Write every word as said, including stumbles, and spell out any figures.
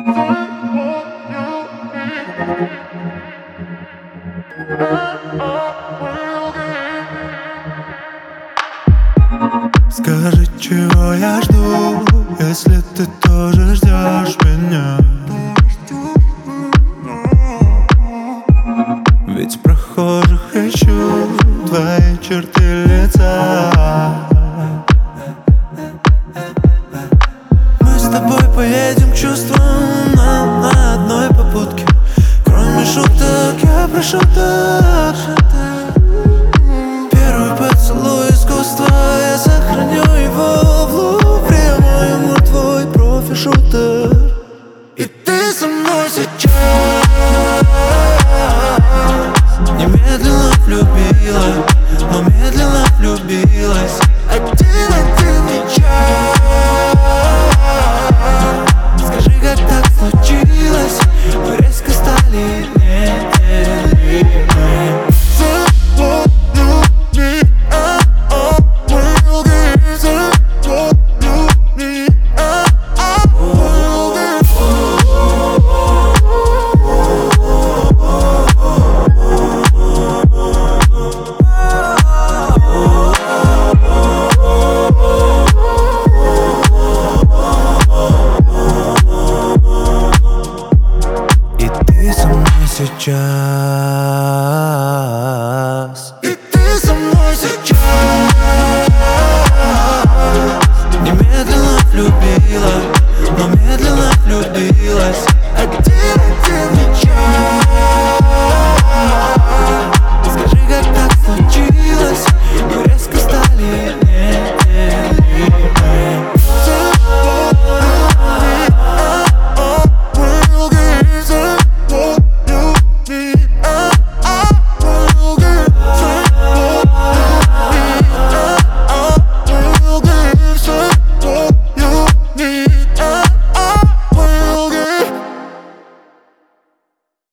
Скажи, чего я жду, если ты тоже ждешь меня. Ведь в прохожих ищу твои черты лица. Мы с тобой поедем к чувствам нам на одной попутке. Кроме шуток, я прошу так. Первый поцелуй искусства, я сохраню его в Лувре. Мой амур, твой профи-шутер. И ты со мной сейчас немедленно влюбилась, но медленно влюбилась. Один-один час. Скажи, как так случилось? Мы резко стали неделимы. Сейчас